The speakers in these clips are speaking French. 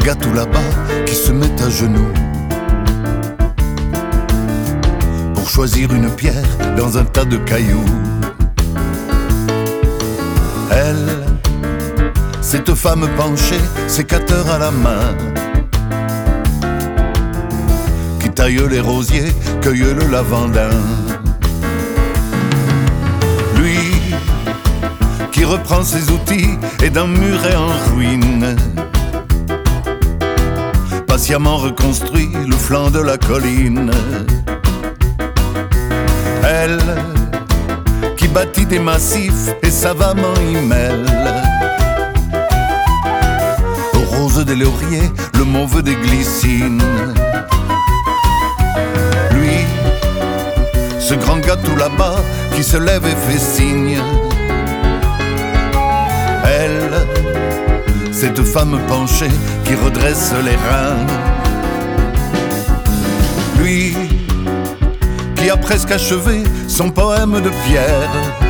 gars tout là-bas qui se met à genoux pour choisir une pierre dans un tas de cailloux. Elle, cette femme penchée, sécateur à la main, qui taille les rosiers, cueille le lavandin. Lui, qui reprend ses outils et d'un muret en ruine, patiemment reconstruit le flanc de la colline. Elle, qui bâtit des massifs et savamment y mêle aux roses des lauriers le mauve des glycines. Lui, ce grand gars tout là-bas qui se lève et fait signe. Elle, cette femme penchée qui redresse les reins. Lui, qui a presque achevé son poème de pierre.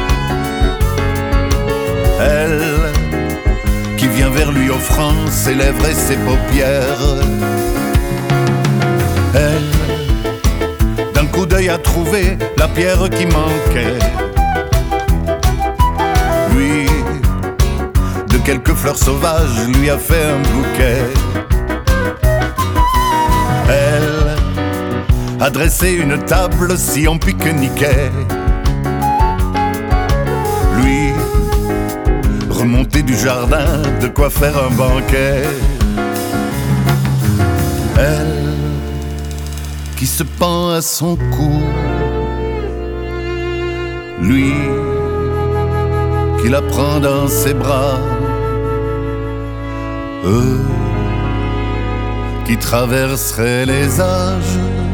Elle, qui vient vers lui offrant ses lèvres et ses paupières. Elle, d'un coup d'œil a trouvé la pierre qui manquait. Lui, de quelques fleurs sauvages, lui a fait un bouquet. Elle a dressé une table si on pique-niquait. Lui, remonté du jardin, de quoi faire un banquet. Elle, qui se pend à son cou. Lui, qui la prend dans ses bras. Eux, qui traverseraient les âges